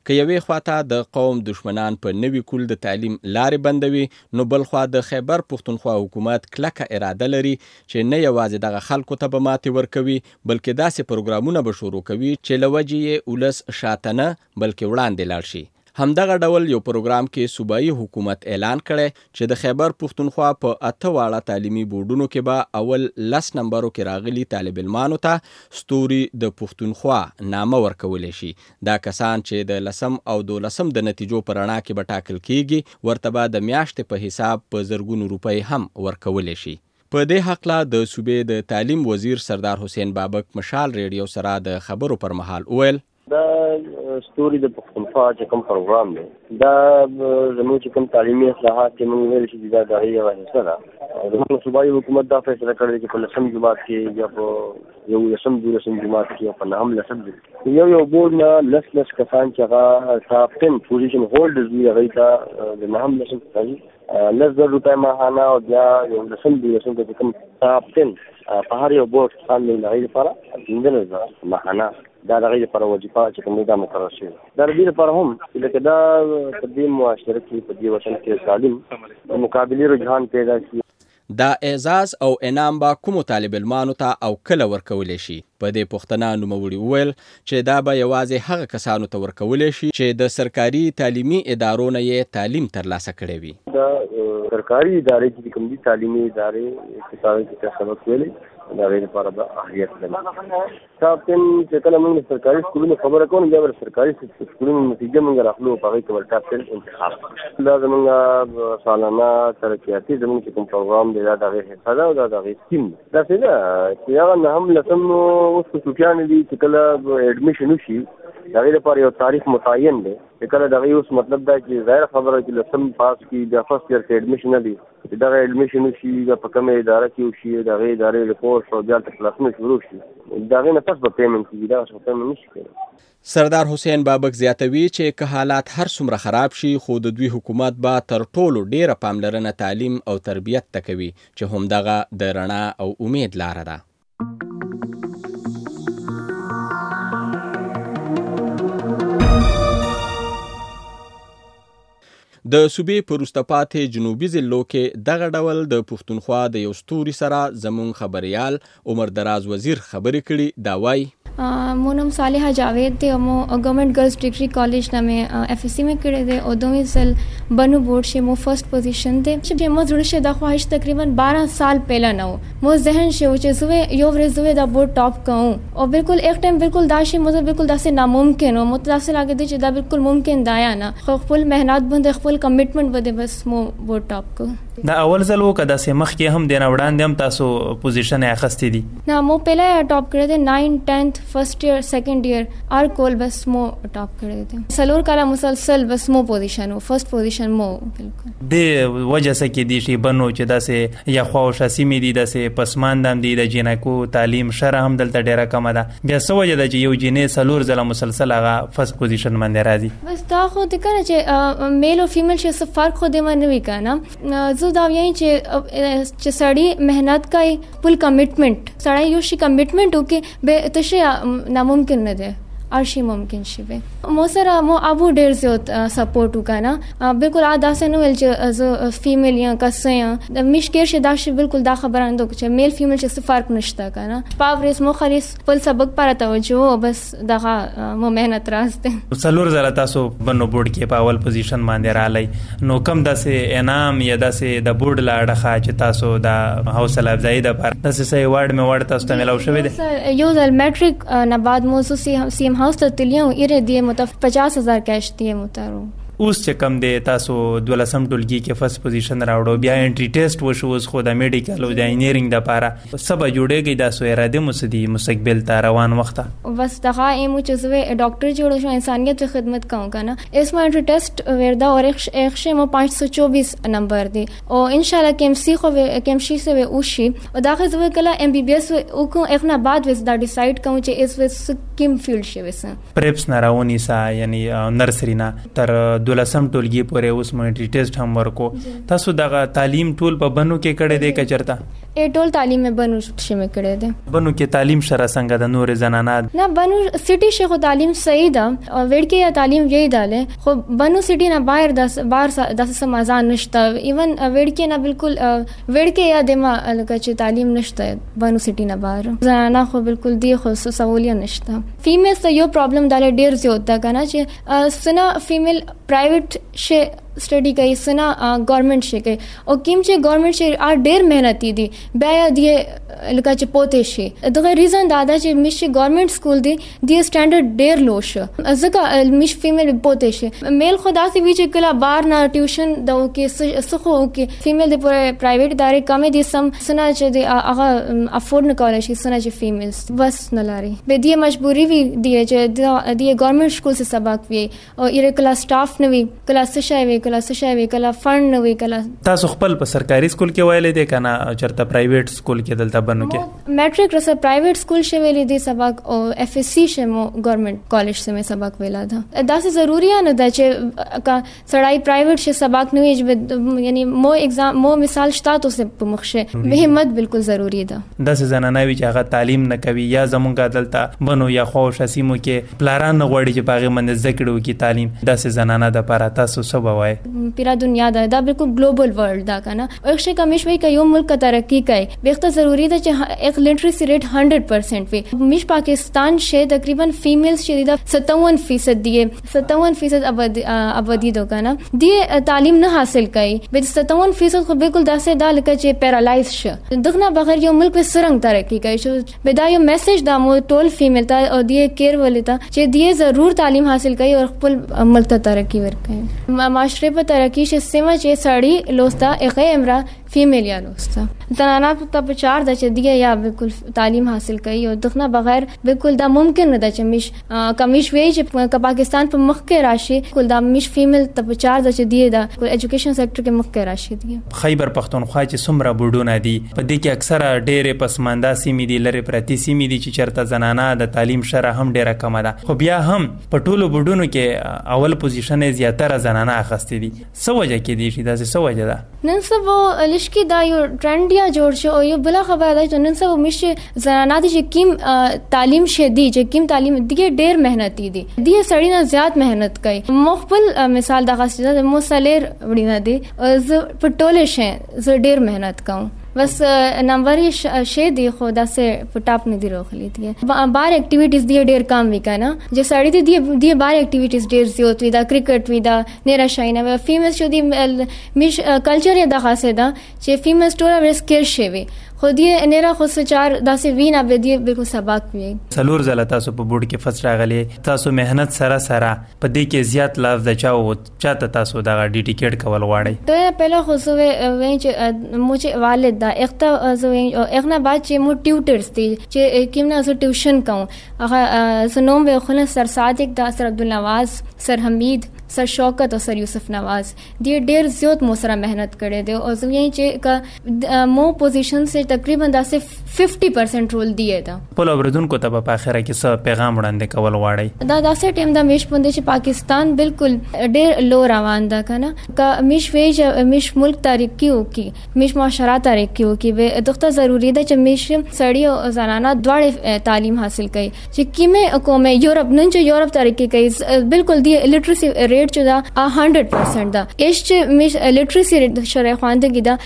که یوې خواته د قوم دشمنان په نوي کول د تعلیم لارې بندوي، نو بل خوا د خیبر پښتونخوا حکومت کلکه اراده لري چې نه یوازې دغه خلکو ته به ماتې ورکوي، بلکې داسې پروګرامونه به شروع کوي چې له وجې یې ولس شاته نه بلکې وړاندې لاړ شي. همدغه ډول یو پروګرام کې صوبایي حکومت اعلان کړی چې د خیبر پښتونخوا په 8 واړه تعلیمي بورډونو کې به اول 10 نمبرو کې راغلي طالب علمانو ته ستوري د پښتونخوا نامه ورکولی شي. دا کسان چې د 10 او 12 د نتیجو په رڼا کې به ټاکل کیږي، ورته به د میاشتې په حساب په زرګونو روپۍ هم ورکولی شي. په دې حقله د صوبې د تعلیم وزیر سردار حسین بابک مشال ریډیو سره د خبرو پر مهال وویل دا ستوري د پښتونخوا چې کوم پروګرام دی دا زموږ چې کوم تعلیمي اصلاحات چې موږ ویل چې دا د هغې یوه حصه ده. زموږ صوبایي حکومت دا فیصله کړې چې په 10 جماعت کې یا په 11 جماعت کې یا په 9 یو بورډ نه 10 کسان چې هغه ټاپ 10 پوزیشن هولډرز وي، هغوی ته د 9 10,000 روپۍ ماهانه او بیا 10 کې کوم ټاپ 10 په هر یو بورډ ځان دی د هغې لپاره 15,000 ماهانه دا د هغې لپاره وظیفه چې کوم دا مقرر شوې دا د دې لپاره هم چې لکه دا په دې معاشره کې په دې وطن کې تعلیم د مقابلې رجحان پیدا شي. دا اعزاز او انعام به کومو طالب علمانو ته او کله ورکولی شي؟ په دې پوښتنه نوموړي وویل چې دا به یوازې هغه کسانو ته ورکولی شي چې د سرکاري تعلیمي ادارو نه یې تعلیم ترلاسه کړی وي. دا سرکاري ادارې چې کوم دي تعلیمي ادارې چې سبق ویلي دا غیر لپاره به اهمیت لري. ټاپ 10 چې کله موږ سرکاري سکولونو خبره کوو بیا به سرکاري سکولونو نتیجه موږ راخلو په هغې کې به ټاپ 10 انتخاب دا زموږ سالانه ترقیاتي زموږ چې کوم پروګرام دی دا د هغې حصه ده او دا د هغې سکیم ده. داسې ده چې هغه 9 اوس په صوفیانو دي چې کله ایډمیشن وشي د هغې لپاره یو تاریخ متعین دی چې کله د هغې اوس مطلب دا چې ظاهره خبره چې 10 پاس کړي بیا فرست ایئر کې ایډمیشن نه دی چې دغه ایډمیشن وشي بیا په کومه اداره کې وشي د هغې ادارې له کورس او بیا هلته کلاسونه شروع شي د هغې نه پس به پیمنټ کېږي دغسې به پیمنټ نشي کېدی. سردار حسین بابک زیاتوي چې که حالات هر څومره خراب شي خو د دوی حکومت به تر ټولو ډیره پاملرنه تعلیم او تربیت ته کوي چې همدغه د رڼا او امید لاره ده. د صوبې په وروسته پاتې جنوبي ضلعو کې دغه ډول د پښتونخوا د یو ستوري سره زموږ خبریال عمر دراز وزیر خبرې کړي. دا وایي مو نام صالحہ جاوید थे मो government girls degree college ना में एफएससी में करे थे और 2 साल बनू बोर्ड से मो फर्स्ट पोजीशन थे जब मो जुड़े से दा ख्वाहिश तकरीबन 12 साल पहला ना हो मो जहन से उचे सुवे यो वरे दा बोर्ड टॉप कहूं और बिल्कुल एक टाइम बिल्कुल दाशे मतलब बिल्कुल दासे नामुमकिन हो मुतदासे लागे दे दा बिल्कुल मुमकिन दाया ना फुल मेहनत बंद फुल कमिटमेंट बदे बस मो बोर्ड टॉप को دا اول ځل وکړه داسې مخکې هم دی نه وړاندې هم تاسو پوزیشن یې اخیستی دي؟ نه مو پهله ټاپ کړی دی 9 10th فرست ایئر سیکنډ ایئر هر کول بس مو ټاپ کړی دی څلور کاله مسلسل بس مو پوزیشن و فرست پوزیشن مو بالکل د وجه څه کې دي چې بنو چې داسې یا خواوشا سیمې دي داسې پسماندام دي د جنکو تعلیم شرح هم دلته ډیره کمه ده بیا څه وجه ده چې یو جنې څلور ځله مسلسل هغه فرست پوزیشن باندې راځي؟ بس دا خو د کنه چې میل او فیمیل چې څه فرق خو دی نه وی کنه زه دا یی چې سړی محنت کوي فل کمټمنٹ سړی یو شي کمټمنٹ وکي به تشه ناممکن نه ده ارشي ممکن شي به مو سره مو ابو ډیر زیات سپورټ وکانا بالکل ادا سه نو ول چې از فیمیل یا کسه یا د مشکل شه دا شي بالکل دا خبره اندو چې میل فیمیل چې فرق نشته کنه پاورس مو خریس خپل سبق پر توجه بس دغه مو مهنت راسته څلور زره تاسو بنو بورډ کې په اول پوزیشن باندې رالای نو کم داسې انعام یا داسې د بورډ لاړه چې تاسو د حوصله افزایی د پر داسې سې وارد می وارد تاسو ته ملاو شوی دی یو ځل میټریک نه بعد مو سیم هاوس ته تلیو ایره دی متف 50,000 کیش دی متارو اوس چې کم دی تاسو 12 ټولګي کې فرست پوزیشن راوړو بیا انټری ټیسټ وشو اوس خو د میډیکل او د انجینرینګ د پاره سبا جوړېږي د سو اراده مسدي مستقبل ته روان وخت بس دغه ایم چې زه ډاکټر جوړ شو انسانیت ته خدمت کوم کنه اسما انټری ټیسټ وردا اور 124 نمبر دی او ان شاء الله کیمسی خو کیمشي سه وشي او دغه زه کله ام بی بی اس او کو اخنا بعد وس دا ډیسایډ کوم چې اس وس کیم فیلډ شي وس پریپس نه راونی سا یعنی نرسری نه تر 12 ټولګي پورې اوس مونټری ټیسټ هم ورکو تاسو دغه تعلیم ټول په بنو کې کړه دې کچرتا ټول تعلیم مې بنو شمه کړی دی. بنو کې تعلیم شره څنګه د نور زنانه نه بنو سټي شیخ تعلیم صحیح ده او وړکې یا تعلیم یې داله خو بنو سټي نه بهر د سمازان نشته ایون وړکې نه بالکل وړکې یا دما لکه چې تعلیم نشته بنو سټي نه بهر زنانه خو بالکل دی خو سہولیت نشته. فیمیل ته یو پرابلم داله ډیر زیات ده کنه چې سنا فیمیل پرایویټ شي स्टडी कई सना गवर्नमेंट शे कई और किम चे गवर्नमेंट शे आ ढेर मेहनती दी बया दिए लका चे पोते शे दगा रीजन दादा चे मिश गवर्नमेंट स्कूल दी स्टैंडर्ड ढेर लो शे अजका मिश फीमेल पोते शे मेल खुदा से बीच कला बार ना ट्यूशन दो के सुखो के फीमेल दे पूरे प्राइवेट दारे कमे दी सम सना चे दे आगा अफोर्ड न करे शे सना चे फीमेल्स बस न लारी बे दी मजबूरी भी दिए चे दी गवर्नमेंट स्कूल से सबक वी और इरे कला स्टाफ न वी कला सशावे कला सशावे कला फंड न वी कला تاسو خپل په سرکاري سکول کې وایلې دي کنه چرته پرایویټ سکول کې دلته بنو کې میټریک رسه پرایویټ سکول شې ویلې دي سبق او اف اس سی شه مو گورنمنت کالج سے میں سبق ویلا تھا دا سے ضروری نه دا چې کا سړای پرایویټ شه سبق نه وي یعنی مو ایگزام مو مثال شتا تو سے په مخشه مهمت بالکل ضروری ده دا سے زنانه وی چې هغه تعلیم نه کوي یا زمونږه دلته بنو یا خوش اسیمو کې پلاران نه غوړي چې باغې من ذکرو کې تعلیم دا سے زنانه د پاره تاسو سبا وای پورا دنیا دا بالکل ग्लोबल वर्ल्ड دا کنه او شي کمیش وی کيو ملک کا ترقی کوي وخت ضروری ده چې ایک لټریسی ریٹ 100% وي مش پاکستان شه تقریبا فیمیلز شریدا 57% دی 57% آبادی دو کنه دی تعلیم نه حاصل کوي به 57% خو بالکل داسه دا لکه چې پیرالایز شه دغه بغیر یو ملک په سرنګ ترقی کوي شو به دا یو میسج دا مو ټول فیمیل ته او دی کیر ولتا چې دی ضرور تعلیم حاصل کوي او خپل ملک ته ترقی ورکوي معاشره په ترقی شه سیمه چې سړی لوستا اخه امرا فیمیل یا لوستا زنانه ته په چار د چې دی یا بالکل تعلیم حاصل کوي او دغه بغیر بالکل دا ممکن نه ده چې مش کمیش وی چې پاکستان په مخ کې راشي کول دا مش فیمیل ته په چار د چې دی دا ایجوکیشن سېکټر کې مخ کې راشي دی. خیبر پختونخوا چې څومره بورډونه دي په دې کې اکثره ډېرې پسمانده سیمې دي لری پرتی سیمې دي چې چرته زنانه د تعلیم شره هم ډېره کم ده خو بیا هم په ټولو بورډونو کې اول پوزیشن زیاتره زنانه اخستې دي څه وجه کې دي چې دا څه وجه ده نن سبا لشکې دا یو ټرند یا جوړ شو او یو بل خبره ده چې نن سبا مش زنانه دي چې کیم تعلیم شدي چې کیم تعلیم دي ډېر مهنتي دي دی سړی نه زیات مهنت کوي مخبل مثال د غسیده مو سالر وړي نه دي ز پټول شه ز ډېر مهنت کوم بس نمبر شے دی خدا سے ٹاپ نے دی روخلی دی بار ایکٹیویٹیز دی ډیر کم وی کنه جو سړی دی دی بار ایکٹیویٹیز ډیر زیات وی دا کرکټ وی دا نیرا شاینه فیمیل شو دی مش کلچر یا د خاصه دا چې فیمیل ټول ور سکیر شي وی خودی نیرا خو سچار داسې وینا به دی بالکل سبق وی سلور زله تاسو په بورډ کې فس راغلی تاسو مهنت سره په دې کې زیات لاف د چاو چاته تاسو دا ډیډیکیټ کول غواړئ ته پهلا خو سو وی چې مجھے والد دا اخته زو اغنا بعد چې مو ټیوټرز دي چې کیمنا زو ټیوشن کوم هغه سنوم وی خل سر صادق دا سر عبدالنواز سر حمید سر شوکت او سر یوسف نواز دی ډیر زیات مو سره مهنت کړي دي او زو یې چې مو پوزیشن سے تقریبا داسې 50% رول دی دا په لوردونکو ته په اخره کې څه پیغام وړاندې کول غواړي دا داسې ټیم دا مش پوند چې پاکستان بالکل ډیر لو روان ده کنه کا مش ویج مش ملک ترقی وکي مش معاشره ترقی وکي به دغه ضروری ده چې مش سړی او زنانه دواړه تعلیم حاصل کړي چې کیمه کومه یورپ نن چې یورپ ترقی کوي بالکل دی لټریسی ریټ چې دا 100% دا ایش چې مش لټریسی ریټ شرع خواندګي دا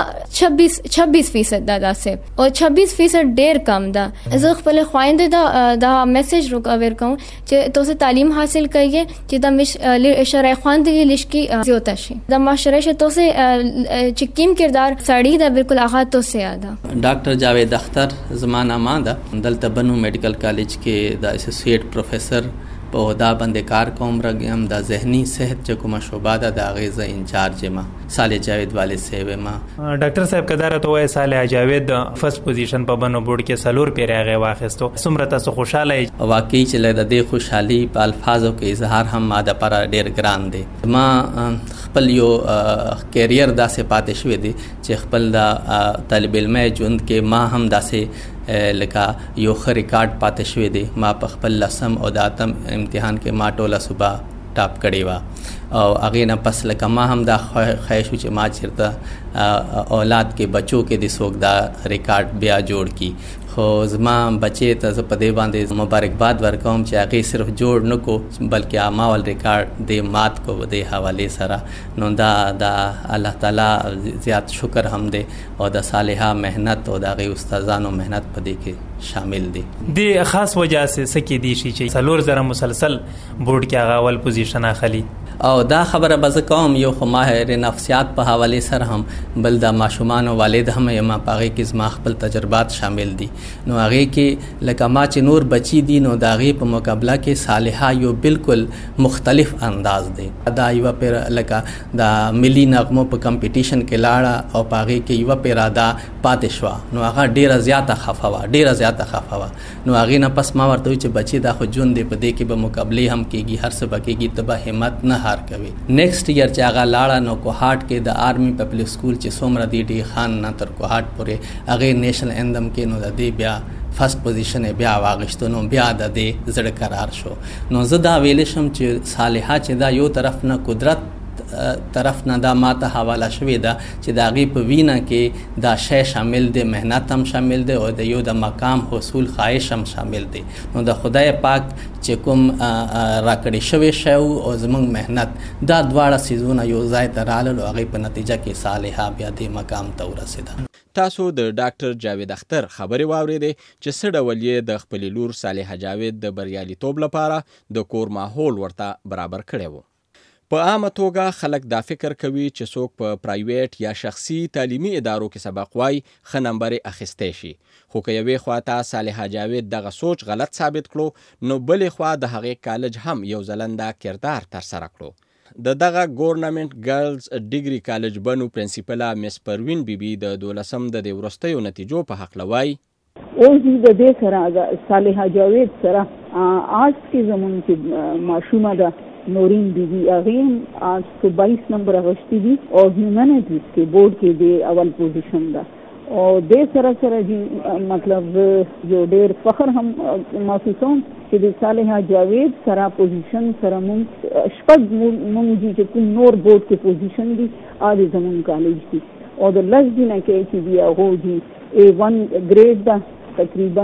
26% دا داسه او 26% ډیر کم ده زه خپل خوينده دا میسج ورکوم چې تاسو تعلیم حاصل کړئ چې دا مش شرع خواندګي لشکي زیاته شي دا معاشره شه تاسو چې کیم کردار سړی دا بالکل هغه تاسو یاد ډاکټر جاوید اختر زمانہ ما ده دلته بنو میډیکل کالج کې د اسوسییټ پروفیسر په عہده باندې کار کوم رګم د ذهني صحت چې کومه شعبه ده د غیزه انچارج ما صالح جاوید والد صاحب ما ډاکټر صاحب کدار ته وای صالح جاوید فرست پوزیشن په بنو بورډ کې سلور پیری هغه واخستو څومره تاسو خوشاله واقعي چې له دې خوشحالي په الفاظو کې اظهار هم ماده پر ډیر ګران دي ما خپل یو کیریئر داسې پاتې شوې دي چې خپل د طالب علم ژوند کې ما هم داسې لکه یو ښه ریکارډ پاتې شوی دی ما په خپل لسم او داتم امتحان کې ما ټوله صبح ټاپ کړې وه او هغې نه پس لکه ما هم دا خواهش و چې ما چېرته اولاد کې بچو کې د څوک دا ریکارډ بیا جوړ کړي خو زما بچې ته زه په دې باندې مبارکباد ورکوم چې هغې صرف جوړ نه کو بلکې ما ول ریکارډ دې مات کو دې حوالې سره نو دا الله تعالی زیات شکر هم دی او د صالحه مهنت او د هغې استادانو مهنت په دې کې شامل دی د خاص وجہ سے سکه دی شي چې 4000 مسلسل بورډ کې هغه اول پوزیشن اخلي او دا خبره به کوم یو خو ماهر نفسیات په حواله سره هم بل د ماشومان او والد هم یم په هغه کې زما خپل تجربات شامل دي نو هغه کې لکه ما چې نور بچی دي نو دا غي په مقابله کې صالحه یو بالکل مختلف انداز دی دا یو پر لکه دا ملي نغمو په کمپټیشن کې لاړه او په هغه کې یو پر ادا پاتې شو نو هغه ډیره زیاته خفه وا نو هغه نه پس ما ورته چې بچی دا خو جون دی په دې کې به مقابله هم کېږي هر څه بکېږي تبه همت نه کوي نیکسٹ ایئر چې هغه لاړه نو کوهاټ کې د آرمی پبلک سکول چې څومره دی ډي خان نه تر کوهاټ پورې هغه نیشنل اندم کې نو د دې بیا فرست پوزیشن بیا واغشتو نو بیا د دې زړه قرار شو نو زه دا ویل شم چې صالحه چې دا یو طرف نه قدرت طرف نه دا ماته حواله شوې ده چې د هغې په وینه کې دا شی شامل دی مهنت هم شامل دی او د یو د مقام حصول خواهش هم شامل دی نو د خدای پاک چې کوم راکړی شوی شی او زموږ مهنت دا دواړه څیزونه یو ځای ته راغلل او هغې په نتیجه کې صالحه بیا دې مقام ته ورسېده تاسو د ډاکټر جاوید اختر خبرې واورېدې چې څه ډول یې د خپلې لور صالحه جاوید د بریالیتوب لپاره د کور ماحول ورته برابر کړی و په عامه توګه خلک دا فکر کوي چې څوک په پرایویټ یا شخصي تعلیمي ادارو کې سبق وای ښه نمبرې اخیستی شي خو که یوې خوا ته صالحه جاوید دغه سوچ غلط ثابت کړو نو بلې خوا د هغې کالج هم یو ځلنده کردار ترسره کړو د دغه ګورنمنټ ګرلز ډیګري کالج بنو پرنسپله مس پروین بیبي د 12 د دې وروستیو نتیجو په هکله وایي اوس د دې سره صالحه جاوید سره آرټس کې زموږ چې ماشومه ده نورین بیبي هغې آرټس کې 22 نمبر اخیستی دي او هیومنټیز کې بورډ کې د اول پوزیشن ده او دې سره جی مطلب یو ډېر فخر هم محسوسوم چې د صالحه جاوید سره پوزیشن سره مونږ شپږ مونږ چې کوم نور بورډ کې پوزیشن دي د زموږ کالج دي او د لس دینه کې چې دی هغه جی A1 ګریډ ده تقریبا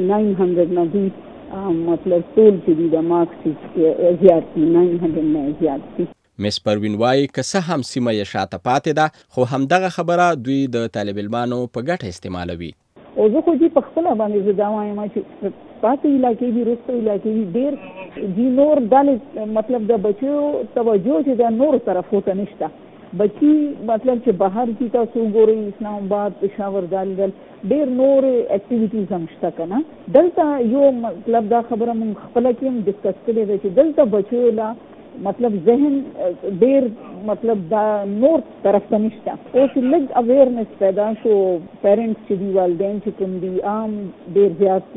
900 نه دي مطلب ټول چې دی د مارکس زیات دي 900 نه زیات دي مس پروین وایي که څه هم سیمه یې شاته پاتې ده خو همدغه خبره دوی د طالب علمانو په ګټه استعمالوي او زه خو جی په خپله باندې زه دا وایم چې پاتې علاقې دي وروسته علاقې دي ډېر جی نور دلې مطلب د بچو توجه چې د نورو طرفو ته نشته بچی مطلب چې بهر کې تاسو ګورئ اسلام آباد پېښور دالګل ډېر نور اکټیویټیز هم شته که نه دلته یو مطلب دا خبره مونږ خپله کې هم ډسکس کړې ده چې دلته بچو لا مطلب ذهن ډېر مطلب دا نور طرف ته نشته اوس لږ اویرنس پیدا شو پیرنټس چې دي والدین چې کوم دي عام ډېر زیات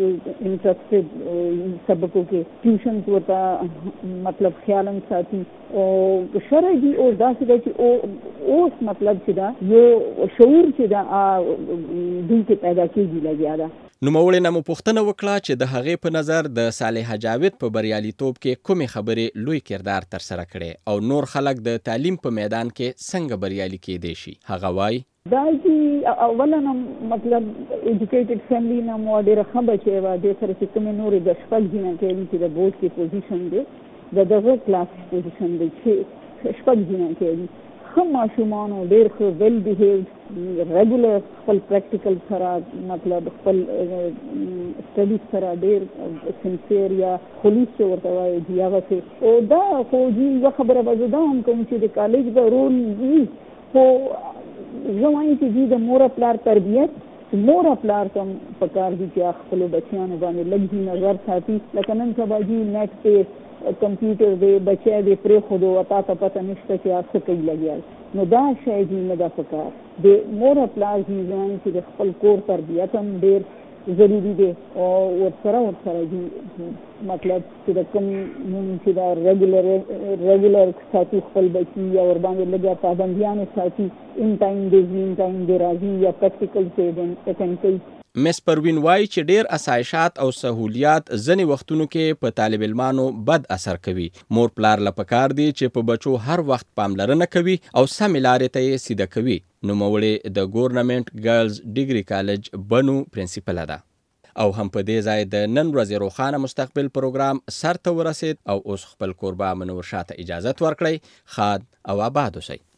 انټرسټډ سبقو کې ټیوشنز ورته مطلب خیال هم ساتي او شرع دي او داسې ده چې اوس مطلب چې دا یو شعور چې دا دوی کې پیدا کېږي لګیا ده نوموړې نه مو پوښتنه وکړه چې د هغې په نظر د صالحه جاوید په بریالیتوب کې کومې خبرې لوی کردار ترسره کړی او نور خلک د تعلیم په میدان کې څنګه بریالي کېدی شي هغه وایي دا چې اوله مطلب ایجوکیټډ فیملی نه مو ډېره ښه بچی وه دې سره چې کومې نورې د شپږ جینه کوي چې د بورډ کې پوزیشن دی د دغه کلاس پوزیشن دی چې شپږ جینه کوي ښه ماشومانو ډېر ښه ویل بیهیوډ ریګولر خپل پریکټیکل سره مطلب خپل سټډیز سره ډېر سنسیر یا خلوص چې ورته وایي جي هغسې او دا خو جي یوه خبره به زه دا هم کوم چې د کالج به رول وي خو زه وایم چې جي د مور پلار تربیت مور پلار ته هم پکار دي چې خپلو بچیانو باندې لږ جي نظر ساتي لکه نن سبا جي نیټ پې کمپیوټر دی بچی دی پرېښودو او تا ته پته نشته چې هغه څه کوي لګیا نو دا شی جي نه ده پکار د مور پلار جي وایم چې د خپل کور تربیت هم ډېر ضروري دی او ورسره جي مطلب چې د کوم چې دا ریګولر ساتي خپل بچي یا ورباندې لږه پابندیانې ساتي ان ټایم دی راځي یا پریکټیکل چې اټینډ کوي مس پروین وایي چې ډیر اسایشات او سہولیات ځنې وختونو کې په طالب علمانو بد اثر کوي. مور پلار له پکار دي چې په بچو هر وخت پاملرنه کوي او سمې لارې ته یې سیده کوي. نوموړې د ګورنمنت ګرلز ډیګري کالج بنو پرنسپل ده. او هم په دې ځای د نن ورځې روښانه مستقبل پروګرام سر ته ورسید او اوس خپل کوربه منور شاه ته اجازه ورکړئ. خاد او آباد اوسئ.